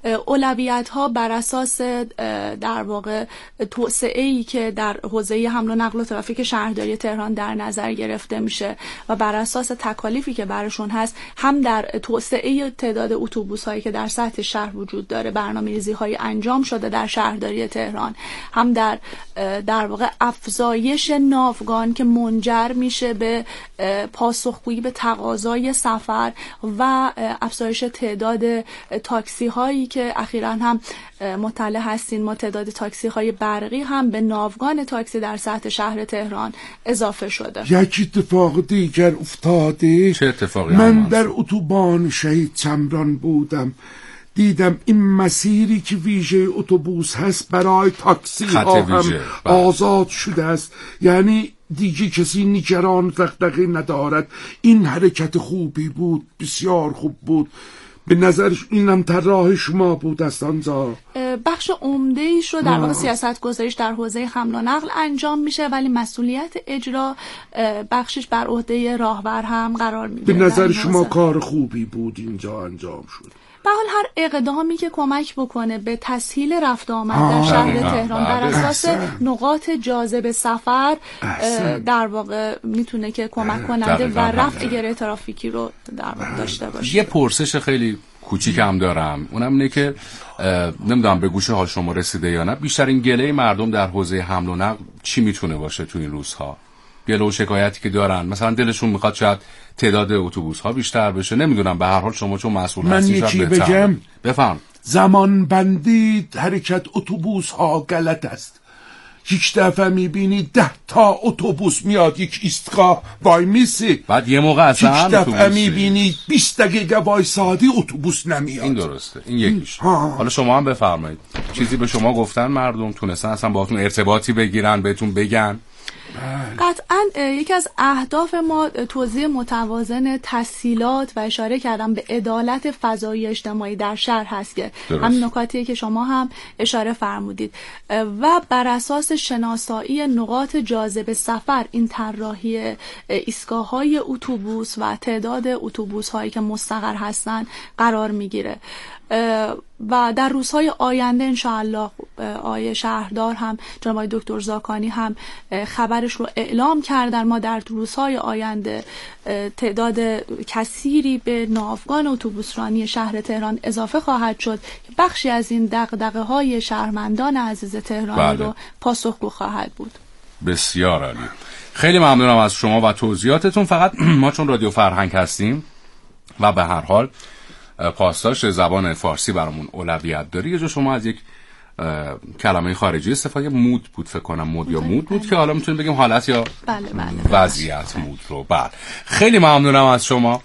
اولویت‌ها بر اساس در واقع توسعه‌ای که در حوزه حمل و نقل و ترافیک شهرداری تهران در نظر گرفته میشه و بر اساس تکالیفی که براشون هست، هم در توسعه تعداد اتوبوس‌هایی که در سطح شهر وجود داره برنامه‌ریزی‌های انجام شده در شهرداری تهران، هم در واقع افزایش ناوگان که منجر میشه به پاسخگویی به تقاضای سفر و افزایش تعداد تاکسی هایی که اخیراً هم مطلع هستین ما تعداد تاکسی های برقی هم به ناوگان تاکسی در سطح شهر تهران اضافه شده. یک اتفاق دیگر افتاده. چه اتفاقی؟ من در اتوبان شهید چمران بودم، دیدم این مسیری که ویژه اتوبوس هست برای تاکسی ها هم آزاد شده است، یعنی دیگه کسی نگران دغدغه ندارد. این حرکت خوبی بود، بسیار خوب بود. به نظرش اینم طراح شما بود است آنجا؟ بخش عمده‌ایش رو در واقع سیاست گذاریش در حوزه حمل و نقل انجام میشه، ولی مسئولیت اجرا بخشش بر عهده راهبر هم قرار میگیره. به نظر شما کار خوبی بود اینجا انجام شد؟ به حال هر اقدامی که کمک بکنه به تسهیل رفت آمد در شهر تهران بر اساس نقاط جاذب سفر در واقع میتونه که کمک کننده و رفع گره ترافیکی رو در واقع داشته باشه. یه پرسش خیلی کوچیک هم دارم، اونم اینه که نمیدونم به گوش حال شما رسیده یا نه، بیشترین گله مردم در حوزه حمل و نقل چی میتونه باشه تو این روزها؟ گله و شکایتی که دارن، مثلا دلشون میخواد شاید تعداد اتوبوس ها بیشتر بشه، نمیدونم، به هر حال شما چون مسئول هستی من یکی بگم. بفهم. زمان بندی حرکت اتوبوس ها غلط است. یک دفعه میبینی 10 تا اتوبوس میاد یک ایستگاه وای میسی، بعد یه موقع اصلا یک دفعه میبینی 20 دقیقه وایسادی اتوبوس نمیاد. این درسته، این یکیش. حالا شما هم بفرمایید، چیزی به شما گفتن مردم؟ تونستن اصلا باهاتون ارتباطی بگیرن، بهتون بگن؟ قطعا یکی از اهداف ما توزیع متوازن تسهیلات و اشاره کردم به عدالت فضایی اجتماعی در شهر هست که همین نکاتیه که شما هم اشاره فرمودید و بر اساس شناسایی نقاط جاذب سفر این طراحی ایستگاه‌های اتوبوس و تعداد اتوبوس‌هایی که مستقر هستن قرار میگیره و در روزهای آینده انشاءالله آقای شهردار هم جناب آقای دکتر زاکانی هم خبرش رو اعلام کردن. ما در روزهای آینده تعداد کثیری به ناوگان اتوبوسرانی شهر تهران اضافه خواهد شد که بخشی از این دغدغه‌های شهروندان عزیز تهران رو پاسخگو خواهد بود. بسیار عالی، خیلی ممنونم از شما و توضیحاتتون. فقط ما چون رادیو فرهنگ هستیم و به هر حال پاسداشت زبان فارسی برامون اولویت داره، یه جا شما از یک کلمه خارجی استفاده، مود بود فکر کنم، مود یا مود بود که حالا میتونیم بگیم حالت یا وضعیت مود رو. بعد خیلی ممنونم از شما.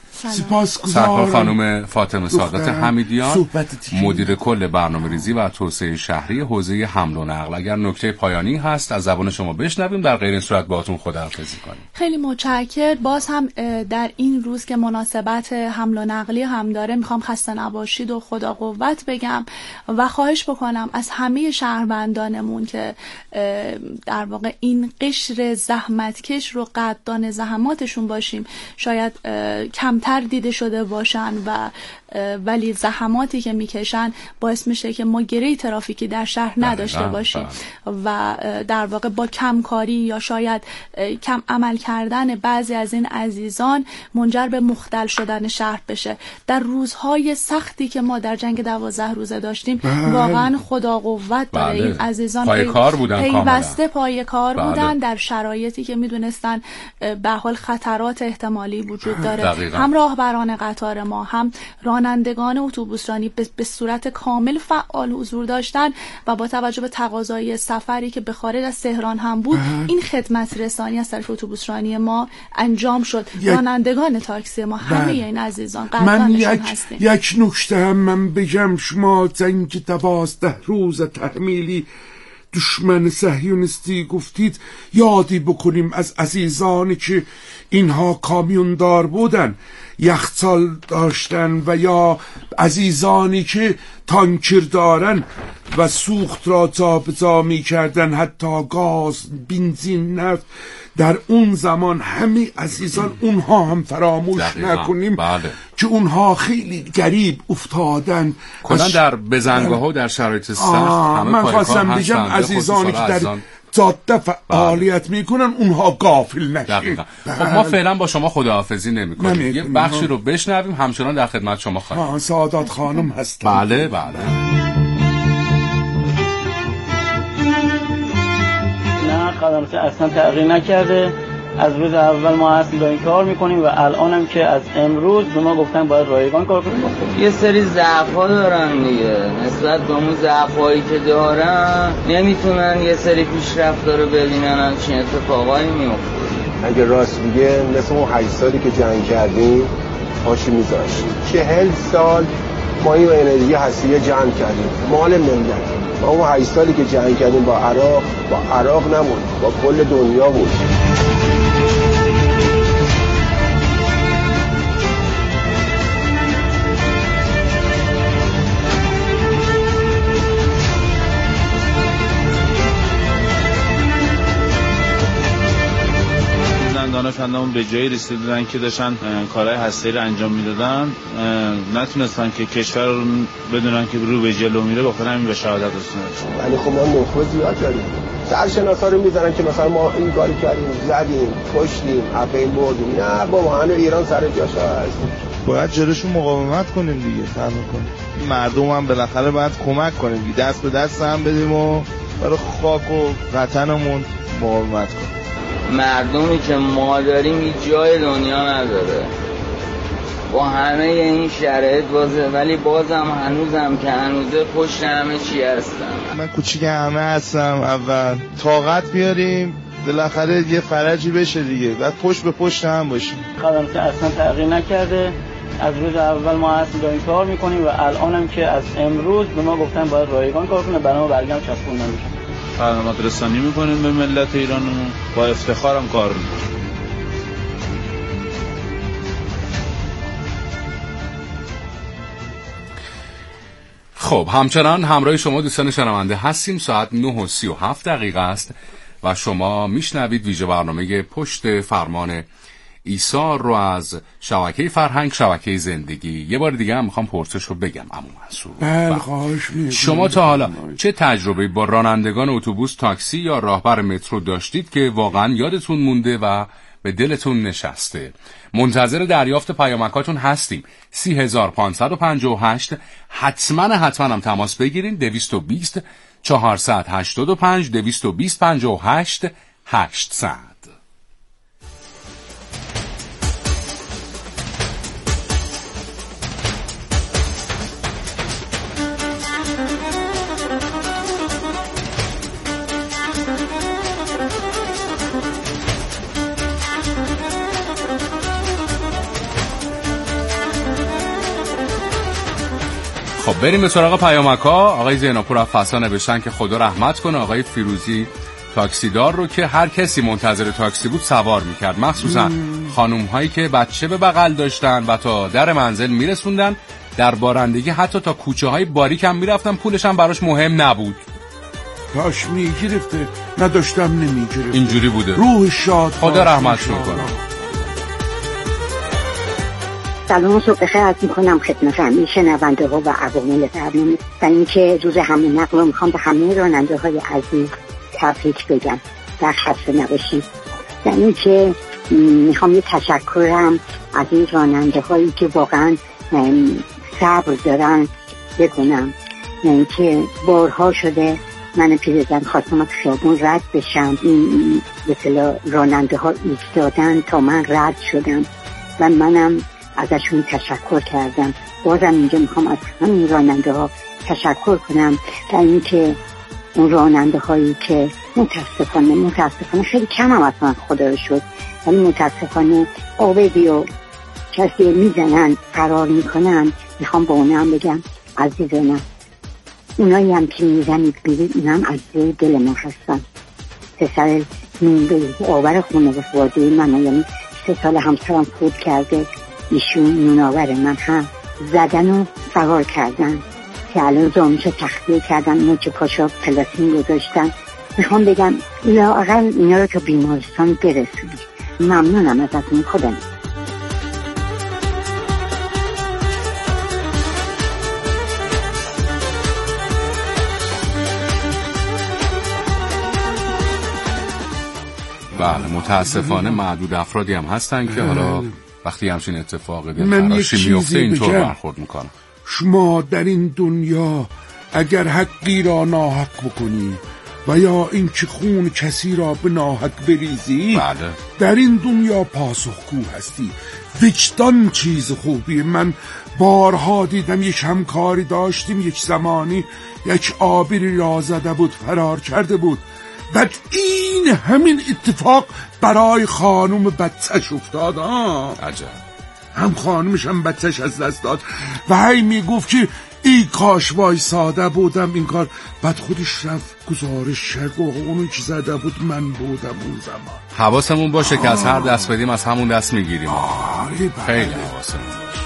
سرکار خانم فاطمه سعادت حمیدیان، مدیر کل برنامه‌ریزی و توسعه شهری حوزه حمل و نقل. اگر نکته پایانی هست از زبان شما بشنویم، در غیر این صورت باهاتون خداحافظی کنیم. خیلی متشکرم. باز هم در این روز که مناسبت حمل و نقلی هم داره میخوام خسته نباشید و خدا قوت بگم و خواهش بکنم از همه شهروندانمون که در واقع این قشر زحمتکش رو قدردان زحماتشون باشیم. شاید کمتر دیده شده باشن و ولی زحماتی که میکشن باعث میشه که ما گره ترافیکی در شهر نداشته باشیم و در واقع با کمکاری یا شاید کم عمل کردن بعضی از این عزیزان منجر به مختل شدن شهر بشه. در روزهای سختی که ما در جنگ 12 روزه داشتیم واقعا خدا قوت برای این عزیزان، پیوسته پای کار بودن در شرایطی که میدونستن به حال خطرات احتمالی وجود داره. هم راهبران قطار ما، هم رانندگان اتوبوسرانی به صورت کامل فعال حضور داشتن و با توجه به تقاضای سفری که به خارج از تهران هم بود این خدمت رسانی از طرف اتوبوسرانی ما انجام شد. رانندگان تاکسی ما همه این عزیزان قدردانشون هستیم. یک نکته هم من بگم، شما جنگ 12 روز تحمیلی دشمن صهیونیستی گفتید، یادی بکنیم از عزیزانی که اینها کامیوندار بودن، یخچال داشتن و یا عزیزانی که تانکر دارن و سوخت را جابجا می کردن، حتی گاز، بنزین، نفت. در اون زمان همه عزیزان اونها هم فراموش نکنیم که اونها خیلی گریب افتادن کلا در بزنگاه ها در شرایط سخت. من خواستم بگم عزیزانی که در جاده فعالیت میکنن اونها غافل نشین. خب ما فعلا با شما خداحافظی نمیکنیم، یه بخشی رو بشنویم، همچنان در خدمت شما خواهیم. سعادت خانم هستن. بله. نه خدمات اصلا تغییر نکرده. از روز اول ما اصلا داریم کار میکنیم و الان هم که از امروز به ما گفتن باید رایگان کار کنیم. یه سری ضعف‌ها دارن دیگه، نسبت به اون ضعف‌هایی که دارن نمیتونن یه سری پیشرفت‌ها رو ببینن از چه اتفاقایی میفته. اگه راست میگه مثل اون 8 سالی که جنگ کردیم پاشی میذاشتیم. 40 سال ما این انرژی هستیه جمع کردیم مال ملت. ما اون 8 سالی که جنگ کردیم با عراق نمون، با کل دنیا بود. دانشمندان به جایی رسیدن که داشتن کارهای هسته‌ای رو انجام میدادن، نتونستن که کشور رو بدونن که رو به جلو میره، بخاطر همین به شهادت رسیدن. ولی خب ما نفوذ زیاد داریم. سرشناسا رو میذارن که مثلا ما این کاری کردیم، زدیم، کشتیم، اپین بردیم. نه بابا، هنوز ایران سر جاش هست. باید جلوشون مقاومت کنیم دیگه، فهم کنیم. مردم هم بالاخره باید کمک کنیم، دست به دست هم بدیم و برای خاک و وطنمون مقاومت کنیم. مردمی که ما داریم هیچ جای دنیا نداره با همه این شرایط ولی بازم هنوزم که هنوزه پشت همه چی هستم. من کوچیک همه هستم. اول طاقت بیاریم بالاخره یه فرجی بشه دیگه، بعد پشت به پشت هم باشیم. خدمات اصلا تغییر نکرده. از روز اول ما اصلا داریم کار میکنیم و الان هم که از امروز به ما گفتن باید رایگان کار کنه، برای ما برگم چسبوندن میشن. خدمات رسانی میکنیم به ملت ایران، با افتخارم کار میکنیم. خب همچنان همراه شما دوستان شنونده هستیم. ساعت 9:37 است و شما میشنوید ویژه برنامه پشت فرمان ایثار رو از شبکه فرهنگ، شبکه زندگی. یه بار دیگه هم میخوام پرسش رو بگم عمو منصور. شما تا حالا چه تجربه با رانندگان اتوبوس، تاکسی یا راهبر مترو داشتید که واقعا یادتون مونده و به دلتون نشسته؟ منتظر دریافت پیامکاتون هستیم. 30558 حتما هم تماس بگیرین. 220 485 220 58 800. خب بریم به سراغ پیامک‌ها. آقای زیناپور افسا نوشتن که خدا رحمت کنه آقای فیروزی تاکسیدار رو که هر کسی منتظر تاکسی بود سوار میکرد، مخصوصا خانوم هایی که بچه به بغل داشتن و تا در منزل میرسوندن. در بارندگی حتی تا کوچه های باریک هم میرفتن، پولش هم براش مهم نبود. داشت میگرفته، نداشتم نمیگرفته. اینجوری بوده. روح شاد، خدا رحمتشون کنه. سلام صبح بخیر عرض میکنم خدمت همه شنونده ها و عوامل برنامه. در اینکه روز حمل نقل رو میخوام به همه راننده های عزیز تبریک بگم و خسته نباشید. در اینکه میخوام یه تشکرم از این راننده هایی که واقعا صبر دارن بکنم. اینکه بارها شده من پیرزن خواستم از خیابون رد بشم، این مثلا راننده ها ایستادن تا من رد شدم و منم ازشون تشکر کردم. بازم اینجا میخوام از همین راننده ها تشکر کنم در اینکه اون راننده هایی که متاسفانه خیلی کم هم اصلا خدا رو شد، ولی متاسفانه آبدی و کسی میزنن قرار میکنن. میخوام با اونم بگم عزیزانم، اونایی هم که میزنید بیرید اونم عزیز دل ما هستن. پسر آور خانواده من، یعنی 3 سال همسرم فوت کرده، ایشون نوناور من هم زدن و سوار کردن که الان زامنشو تخلیه کردن، اونو که پاشا پلاسین گذاشتن میخوام بگم لااقل اینا رو تا بیمارستان برسونید. ممنونم ازتون. خدا بله متاسفانه معدود افرادی هم هستن که حالا وقتی همچین اتفاقی دلخراشی میفته اینطور برخورد میکنن. شما در این دنیا اگر حقی را ناحق بکنی و یا این که خون کسی را به ناحق بریزی، بله. در این دنیا پاسخگو هستی. وجدان چیز خوبیه. من بارها دیدم یک همکاری داشتیم، یک زمانی یک آبری را زده بود، فرار کرده بود. بعد این همین اتفاق برای خانم بچه‌ش افتاد. عجب. هم خانمش هم بچه‌ش از دست داد و هی میگفت که ای کاش وای ساده بودم این کار. بعد خودش رفت گزارش کرد و اونو که زده بود من بودم اون زمان. حواسمون باشه که از هر دست بدیم از همون دست میگیریم. خیلی حواسمون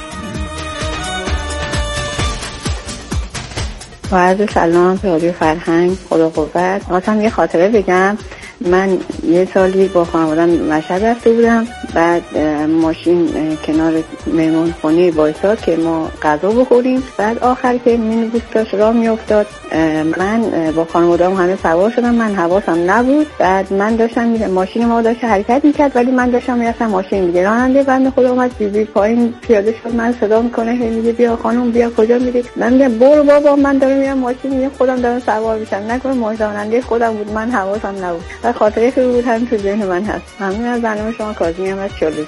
باشه. سلام رادیو فرهنگ، خدا قوت. خواستم یه خاطره بگم. من یه سالی با خانوادم مشهد رفته بودم، بعد ماشین کنار مهمون خونه وایساد که ما غذا بخوریم. بعد آخر که مینیبوس داشت راه میافتاد، من با خانوادم همه سوار شدم، من حواسم نبود. بعد من داشتم ماشین ما داشت حرکت میکرد ولی من داشتم میرفتم ماشین دیگه. راننده بنده خدا اومد بیبی پایین پیاده شد، من صدا میکنه میگه بیا خانم بیا، کجا میری؟ من میگم برو بابا من دارم میرم ماشین، میگه خودم دارم سوار میشم. نکنه راننده خودم بود، من حواسم نبود. و خاطره که بود هم تو ذهن من هست. ممنون از برنامه شما. کاظمی هم از چالوس.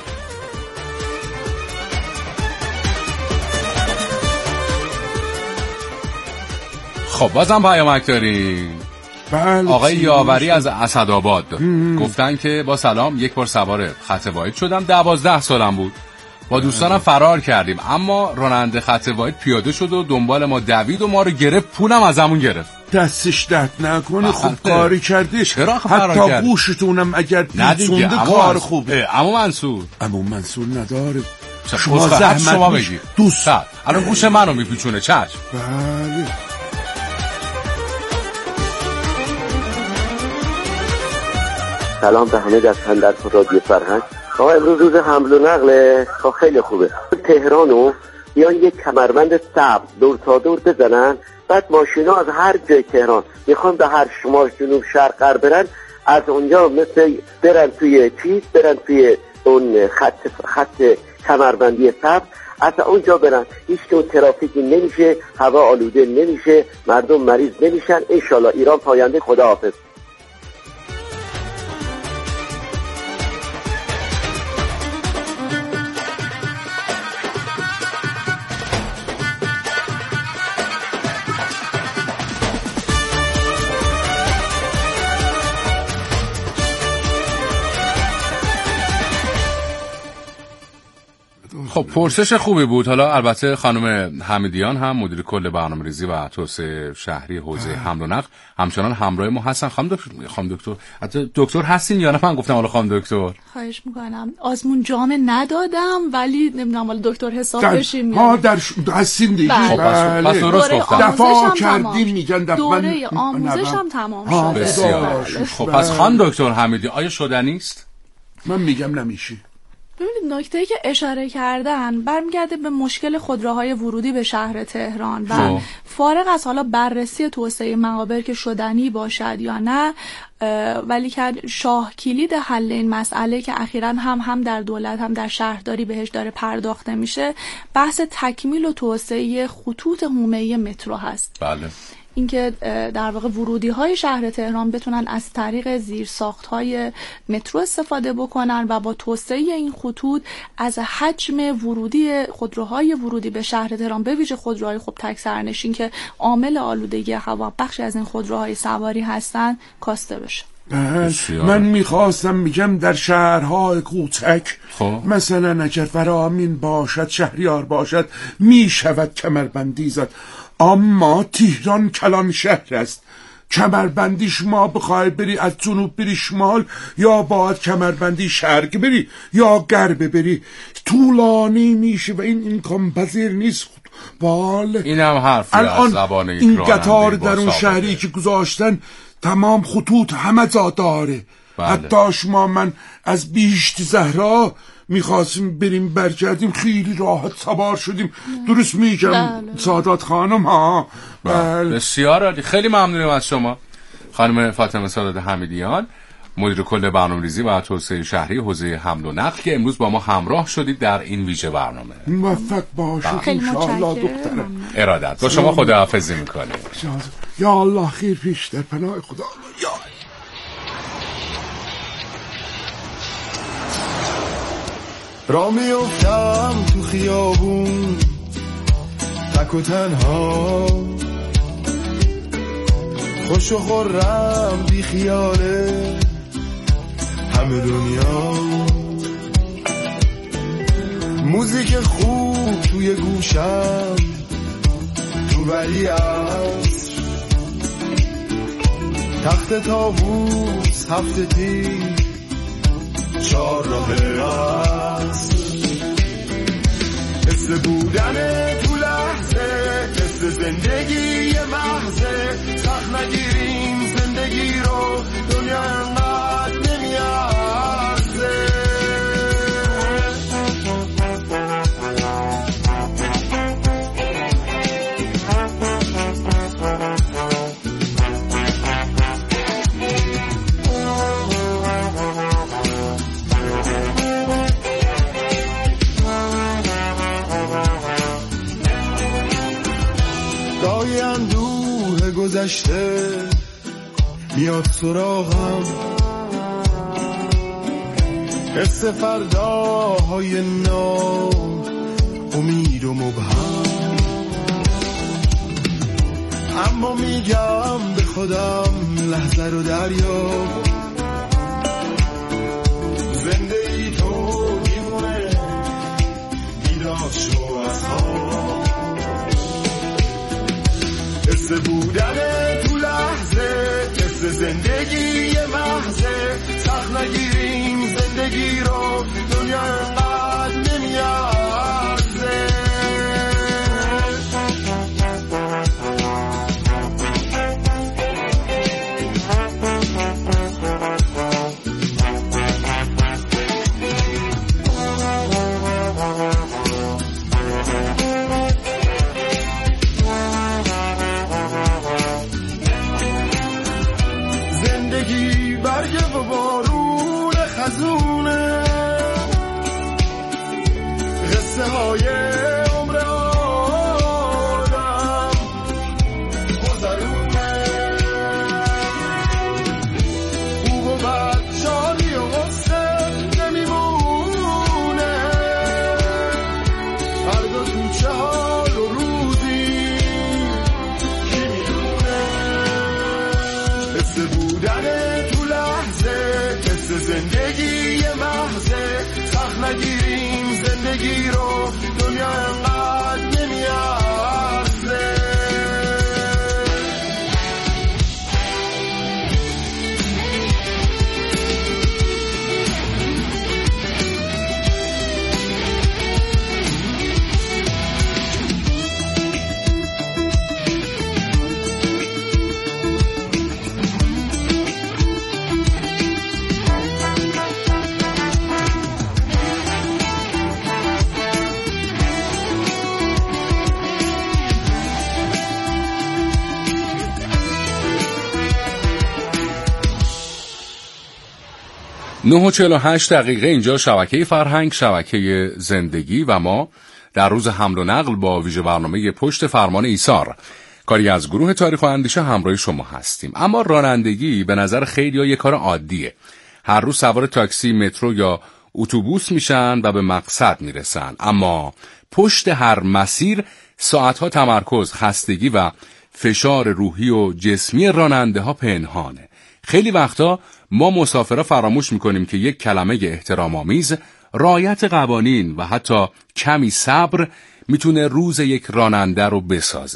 خب بازم پیامک داریم. بله. آقای یاوری از اسدآباد گفتن که با سلام، یک بار سوار خط واحد شدم، 12 سالم بود، با دوستانم فرار کردیم، اما راننده خط واحد پیاده شد و دنبال ما دوید و ما رو گرفت، پولم از همون گرفت. دستش درد نکنه. خوب کاری کردی. چرا فرار کرد؟ حتی گوشتونم اگر دیدونده کار خوبه. عمو منصور نداره. شما زحمت شما بگیر دوست. الان گوش منو میپیچونه. چشم. بله. سلام به همه دست‌اندر رادیو فرهنگ. آقا امروز روز حمل و نقله. خیلی خوبه. تهرانو بیان یک کمربند سبز دور تا دور بزنن، بعد ماشینا از هر جای تهران میخوان به هر شمال جنوب شرق غرب برن، از اونجا مثل برن توی اون خط کمربندی سبز، از اونجا برن. هیچ نوع ترافیکی نمیشه، هوا آلوده نمیشه، مردم مریض نمیشن. انشالله ایران پاینده. خداحافظ. خب پرسش خوبی بود. حالا البته خانم حمیدیان هم مدیر کل برنامه‌ریزی و توسعه شهری حوزه حمل و نقل همچنان همراه ما هستن. خانم دکتر حتی دکتر هستین یا نه؟ من گفتم حالا خانم دکتر. خواهش میکنم. آزمون جامع ندادم ولی نمیدونم حالا دکتر حساب بشیم. در هستین دیگه. بله. پس درست گفتم. دفاع کردیم میگن دوره آموزش هم تمام شده. بسیار. خب پس خانم دکتر حمیدی آیا شدنی است؟ من میگم نمیشه. ببینید نکته‌ای که اشاره کردن برمیگرده به مشکل خودروهای ورودی به شهر تهران و فارغ از حالا بررسی توسعه مقابر که شدنی باشد یا نه، ولی که شاه کلید حل این مسئله که اخیراً هم در دولت هم در شهرداری بهش داره پرداخته میشه، بحث تکمیل و توسعه خطوط حومه‌ای مترو هست. بله. اینکه در واقع ورودی‌های شهر تهران بتونن از طریق زیرساخت‌های مترو استفاده بکنن و با توسعه این خطوط از حجم خودروهای ورودی به شهر تهران به ویژه خودروهای خب تک سرنشین که عامل آلودگی هوا بخشی از این خودروهای سواری هستن کاسته بشه. من میخواستم میگم در شهرهای کوچک مثلا اگر فرامین باشد، شهریار باشد، میشود کمربندی زد. اما تهران کلان شهر است. کمربندی شما بخوای بری از جنوب بری شمال، یا باید کمربندی شرق بری یا غرب بری، طولانی میشه و این امکان پذیر نیست. بله این هم حرفی از زبان این قطار در اون شهری که گذاشتن تمام خطوط همه جا داره. بله. حتی شما من از بیشت زهرا میخواستیم بریم برگردیم، خیلی راحت سوار شدیم. درست میگم سعادت خانم ها؟ بله. بسیار عالی، خیلی ممنونم از شما خانم فاطمه سعادت حمیدیان، مدیر کل برنامه‌ریزی و توسعه شهری حوزه حمل و نقل که امروز با ما همراه شدید در این ویژه برنامه. موفق باشید ان شاء الله دخترم. ارادت. با شما خداحافظی میکنیم. یا الله خیر پیش در پناه خدا. یا را میافتم تو خیابون تک و تنها، خوش و خورم بی خیاله همه دنیا، موزیک خوب توی گوشم تو ولی عصر، تخت طاووس هفته تیر 4 راه عصر، حس بودن تو لحظه، حس زندگی محضه، سخت نگیریم زندگی رو، دنیا انقدر نمیارزه. گاهی اندوه گذشته میاد سراغم، حس فرداهای نو، امید و مبهم، اما میگم به خودم لحظه رو دریا، زنده ای تو میمونه بیدار شو از خواب، حس بودن تو لحظه، حس زندگی محضه، سخت نگیریم زندگی رو، دنیا انقدر نمیارزه. برگ و بارون خزونه، قصه های عمر آدم گذرونه، خوب و بد شادی و غصه نمیمونه، فردا تو چه حال و روزی کی میدونه، حس بودن زندگی محضه، سخت نگیریم زندگی رو، دنیا انقدر نمیارزه. و 48 دقیقه اینجا شبکه فرهنگ، شبکه زندگی و ما در روز حمل و نقل با ویژه برنامه پشت فرمان ایثار، کاری از گروه تاریخ و اندیشه همراه شما هستیم. اما رانندگی به نظر خیلی‌ها یک کار عادیه. هر روز سوار تاکسی، مترو یا اتوبوس میشن و به مقصد میرسن، اما پشت هر مسیر ساعتها تمرکز، خستگی و فشار روحی و جسمی راننده ها پنهانه. خیلی وقتا ما مسافرها فراموش میکنیم که یک کلمه احترام‌آمیز، رعایت قوانین و حتی کمی صبر میتونه روز یک راننده رو بسازه.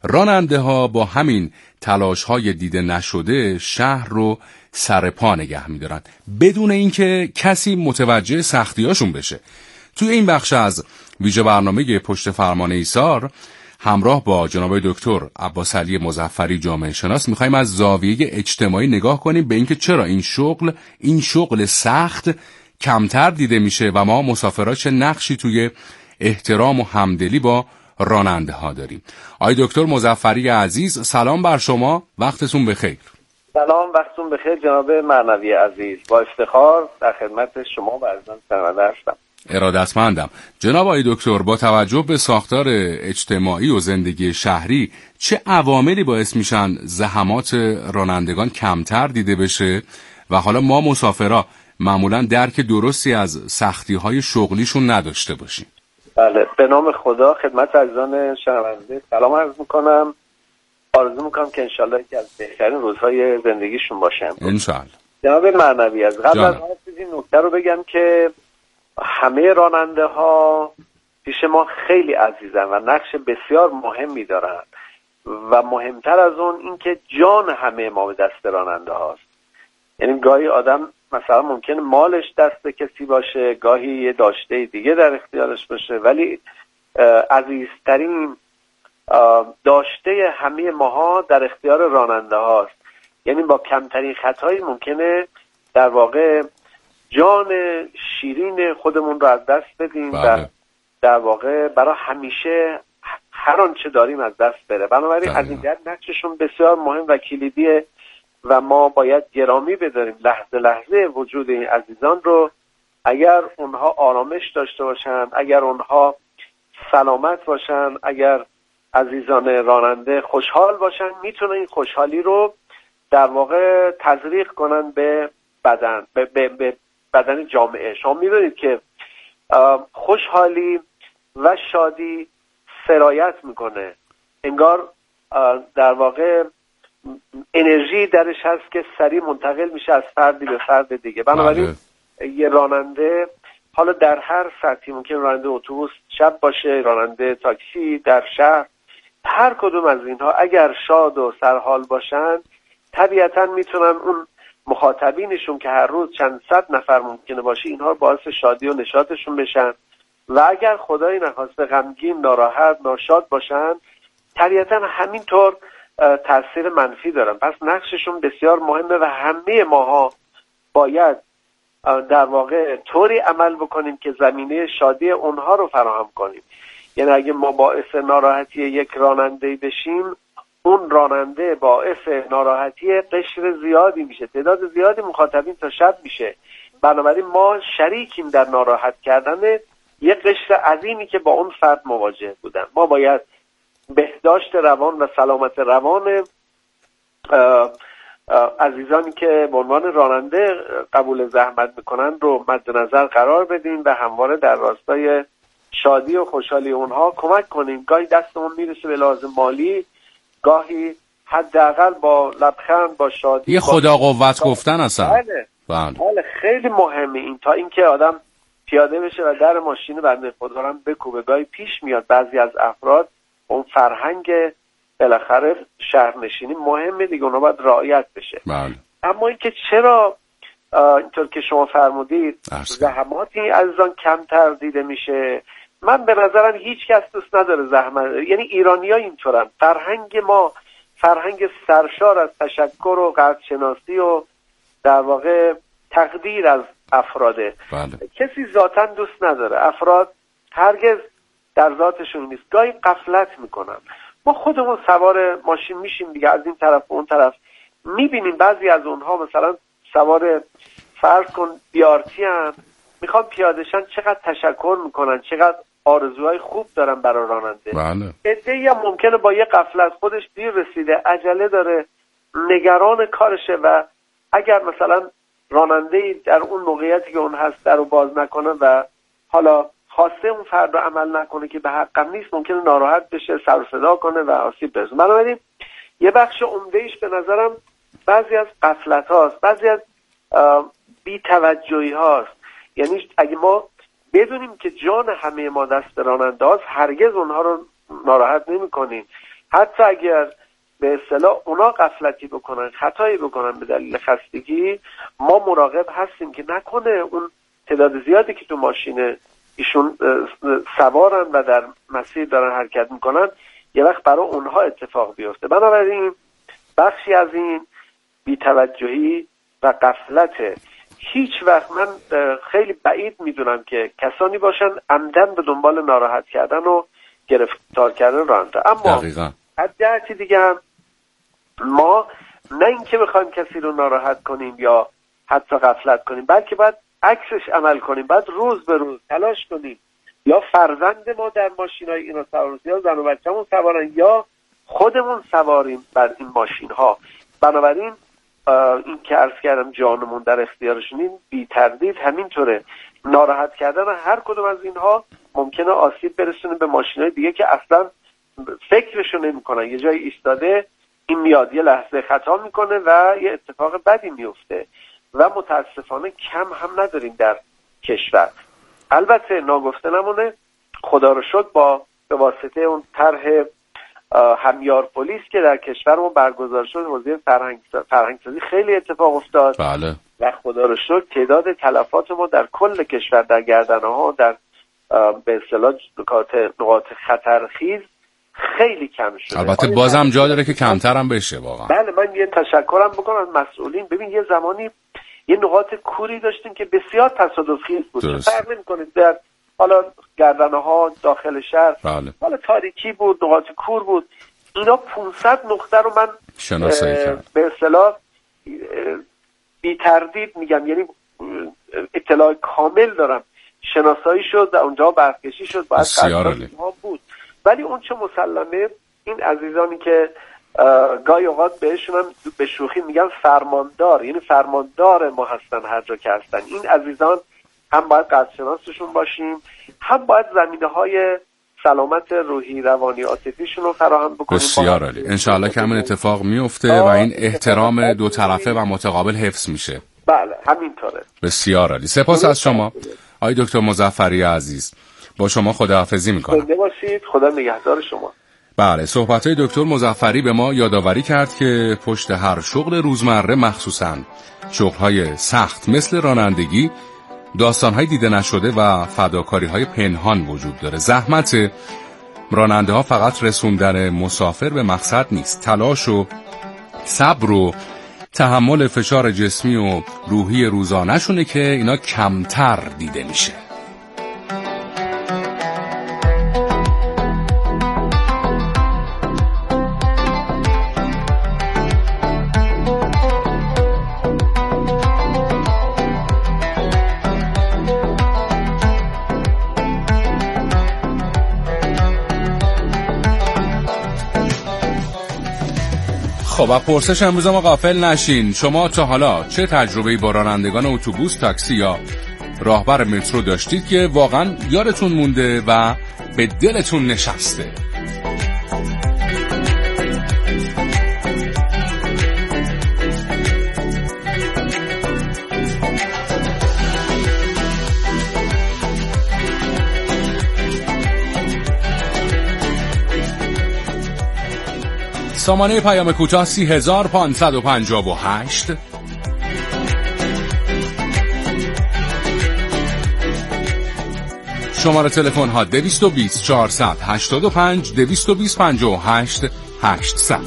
راننده ها با همین تلاش های دیده نشده شهر رو سر پا نگه می‌دارن بدون اینکه کسی متوجه سختیاشون بشه. توی این بخش از ویژه برنامه پشت فرمان ایثار همراه با جناب دکتر عباس علی مظفری جامعه شناس می‌خوایم از زاویه اجتماعی نگاه کنیم به اینکه چرا این شغل سخت کمتر دیده میشه و ما مسافرها چه نقشی توی احترام و همدلی با راننده ها داریم. آقای دکتر مظفری عزیز، سلام بر شما، وقتتون بخیر. سلام، وقتتون بخیر جناب معنوی عزیز. با افتخار در خدمت شما و عزیزان شنونده هستم. ارادتمندم. جناب آقای دکتر، با توجه به ساختار اجتماعی و زندگی شهری چه عواملی باعث میشن زحمات رانندگان کمتر دیده بشه و حالا ما مسافرها معمولا درک درستی از سختی‌های شغلیشون نداشته باشیم؟ بله، به نام خدا خدمت عزیزان شنونده سلام عرض میکنم. آرزو میکنم که انشالله یکی از بهترین روزهای زندگیشون باشه. انشالله. جناب معنوی، از قبل از هر چیزی این نکته رو بگم که همه راننده ها پیش ما خیلی عزیزن و نقش بسیار مهمی دارن و مهمتر از اون این که جان همه ما به دست راننده هاست. یعنی گاهی آدم مثلا ممکنه مالش دست کسی باشه، گاهی یه داشته دیگه در اختیارش باشه، ولی عزیزترین داشته همه ماها در اختیار راننده هاست. یعنی با کمترین خطایی ممکنه در واقع جان شیرین خودمون رو از دست بدیم و در واقع برای همیشه هر آنچه داریم از دست بره. بنابراین از این جهت نقششون بسیار مهم و کلیدیه و ما باید گرامی بداریم لحظه لحظه وجود این عزیزان رو. اگر اونها آرامش داشته باشن، اگر اونها سلامت باشن، اگر عزیزان راننده خوشحال باشن، میتونن این خوشحالی رو در واقع تزریق کنن به بدن، به بدن جامعه. شما میدونید که خوشحالی و شادی سرایت میکنه، انگار در واقع انرژی درش هست که سریع منتقل میشه از فردی به فرد دیگه. بنابراین یه راننده حالا در هر سطحی، ممکن راننده اتوبوس شب باشه، راننده تاکسی در شهر، هر کدوم از اینها اگر شاد و سرحال باشن طبیعتا میتونن اون مخاطبینشون که هر روز چند صد نفر ممکنه باشه اینها باعث شادی و نشاطشون بشن و اگر خدای نخواسته غمگین، ناراحت، ناشاد باشن طبیعتا همینطور تاثیر منفی دارن. پس نقششون بسیار مهمه و همه ماها باید در واقع طوری عمل بکنیم که زمینه شادی اونها رو فراهم کنیم. یعنی اگه ما باعث ناراحتی یک راننده بشیم، اون راننده باعث ناراحتی قشر زیادی میشه، تعداد زیادی مخاطبین تا شب میشه. بنابراین ما شریکیم در ناراحت کردن یک قشر عظیمی که با اون فرد مواجه بودن. ما باید بهداشت روان و سلامت روان عزیزانی که به عنوان راننده قبول زحمت میکنن رو مد نظر قرار بدیم و همواره در راستای شادی و خوشحالی اونها کمک کنیم. گاهی دستمون میرسه به لحاظ مالی، گاهی حداقل با لبخند، با شادی، یه خدا قوت گفتن اصلا. بله خیلی مهمه این، تا اینکه آدم پیاده بشه و در ماشین بنده خدا رو بکوبه. گاهی پیش میاد بعضی از افراد اون فرهنگ بالاخره شهرنشینی مهمه دیگه، اونها باید رعایت بشه. اما اینکه چرا اینطور که شما فرمودید زحمات این عزیزان کمتر دیده میشه، من به نظرم هیچ کس دوست نداره زحمت. یعنی ایرانی‌ها اینطورن، فرهنگ ما فرهنگ سرشار از تشکر و قدرشناسی و در واقع تقدیر از افراده. کسی ذاتاً دوست نداره، افراد هرگز در ذاتشون نیست، گاهی غفلت میکنن. ما خودمون سوار ماشین میشیم دیگه، از این طرف و اون طرف میبینیم بعضی از اونها مثلا سوار فرض کن بیارتی هم میخوان پیادهشن، چقدر تشکر میکنن، چقدر آرزوهای خوب دارن برای راننده. عده‌ای هم ممکنه با یه غفلت خودش دیر رسیده، عجله داره، نگران کارشه و اگر مثلا راننده‌ای در اون موقعیتی که اون هست در رو باز نکنه و حالا خواسته اون فرد رو عمل نکنه که به حقم نیست، ممکنه ناراحت بشه، سر و صدا کنه و آسیب برسونه. بنابراین یه بخش عمده‌ایش به نظرم بعضی از غفلت هاست، بعضی از بی‌توجهی هاست. یعنی اگه ما بدونیم که جان همه ما دست راننده هاست، هرگز اونها رو ناراحت نمی کنیم، حتی اگر به اصطلاح اونا غفلتی بکنن، خطایی بکنن به دلیل خستگی، ما مراقب هستیم که نکنه اون تعداد زیادی که تو ماشین ایشون سوارن و در مسیر دارن حرکت میکنن یه وقت برای اونها اتفاق بیفته. بنابراین بخشی از این بی‌توجهی و غفلته. هیچ وقت من خیلی بعید میدونم که کسانی باشن عمدن به دنبال ناراحت کردن و گرفتار کردن راننده. اما از جهتی دیگه هم ما نه اینکه بخوایم کسی رو ناراحت کنیم یا حتی غفلت کنیم، بلکه باید عکسش عمل کنیم، باید روز به روز تلاش کنیم یا فرزند ما در ماشینای اینا سوار، یا زن و بچه‌مون سوارن یا خودمون سواریم بر این ماشین ها. بنابراین این که عرض کردم جانمون در اختیارشونیم، بی تردید همینطوره. ناراحت کردن هر کدوم از اینها ممکنه آسیب برسونه به ماشینای دیگه که اصلا فکرشو نمی‌کنن. یه جای ایستاده این میاد یه لحظه خطا میکنه و یه اتفاق بدی میفته و متاسفانه کم هم نداریم در کشور. البته ناگفته نمونه، خدا رو شکر به واسطه اون طرح همیار پلیس که در کشور ما برگزار شد، حوزه فرهنگسازی خیلی اتفاق افتاد. بله. و خدا رو شکر تعداد تلفات ما در کل کشور در گردنه‌ها در به اصطلاح نقاط خطرخیز خیلی کم شده. البته بازم جا داره که کمتر هم بشه واقعا. بله، من یه تشکرم بکنم از مسئولین. ببین یه زمانی یه نقاط کوری داشتیم که بسیار تصادفی بود. فرق نمی‌کنه در حالا گردنه‌ها داخل شهر، بله. حالا تاریکی بود، نقاط کور بود. اینا 500 نقطه رو من شناسایی کردم. به اصطلاح بی تردید میگم، یعنی اطلاع کامل دارم، شناسایی شد و اونجا برکشی شد، باید قطعاتی بود. ولی اون چه مسلمه این عزیزانی که گاهی اوقات بهشون هم به شوخی میگن فرماندار، یعنی فرماندار ما هستن هر جا که هستن، این عزیزان هم باید قدرشناسشون باشیم، هم باید زمینه‌های سلامت روحی روانی عاطفیشون رو فراهم بکنیم. بسیار عالی. انشاءالله که همین اتفاق میفته و این احترام دو طرفه و متقابل حفظ میشه. بله همینطوره. بسیار عالی. سپاس از شما آقای دکتر مظفری عزیز. با شما خداحافظی میکنم. زنده باشید. خدا نگهدار شما. بله، صحبت‌های دکتر مظفری به ما یادآوری کرد که پشت هر شغل روزمره، مخصوصاً شغل‌های سخت مثل رانندگی، داستان‌های دیده نشده و فداکاری‌های پنهان وجود داره. زحمت راننده‌ها فقط رسوندن مسافر به مقصد نیست. تلاش و صبر و تحمل فشار جسمی و روحی روزانه‌شونه که اینا کمتر دیده میشه. خب و پرسش امروز ما غافل نشین. شما تا حالا چه تجربه‌ای با رانندگان اتوبوس، تاکسی یا راهبر مترو داشتید که واقعا یادتون مونده و به دلتون نشسته؟ سامانه پیام کوتاه 30558. شماره تلفن ها 220 485 220 58 800.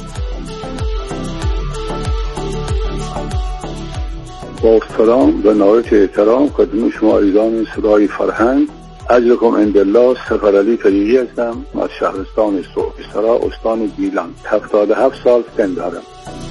با سلام و نهایت احترام خدمت شما عزیزان صدای فرهنگ، اجرکم اندالله سفرعلی طریقی هستم از شهرستان صوفی‌سرا استان گیلان. 77 سال سن دارم.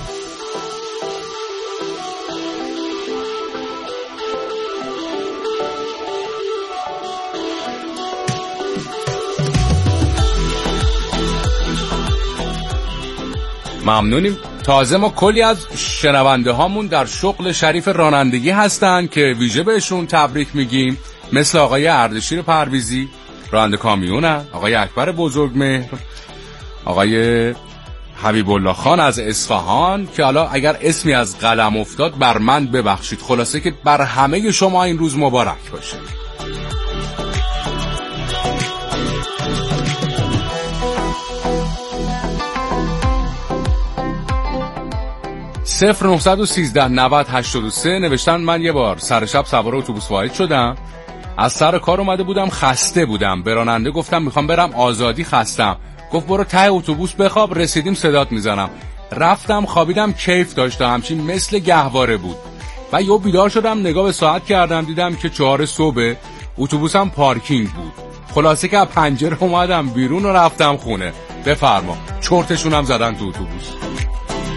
ممنونیم. تازه ما کلی از شنونده هامون در شغل شریف رانندگی هستن که ویژه بهشون تبریک میگیم، مثل آقای اردشیر پرویزی راننده کامیونه، آقای اکبر بزرگمهر، آقای حبیب الله خان از اصفهان که حالا اگر اسمی از قلم افتاد بر من ببخشید. خلاصه که بر همه شما این روز مبارک باشه. 0913 90 83 نوشتن من یه بار سر شب سوار اتوبوس واحد شدم، از سر کار اومده بودم، خسته بودم، به راننده گفتم میخوام برم آزادی، خستم. گفت برو ته اتوبوس بخواب، رسیدیم صدات میزنم. رفتم خوابیدم، کیف داشتم، همچین مثل گهواره بود. و یهو بیدار شدم، نگاه به ساعت کردم، دیدم که 4 صبح، اتوبوسم پارکینگ بود. خلاصه که از پنجره اومدم بیرون و رفتم خونه. بفرما، چرتشونم زدن تو اتوبوس.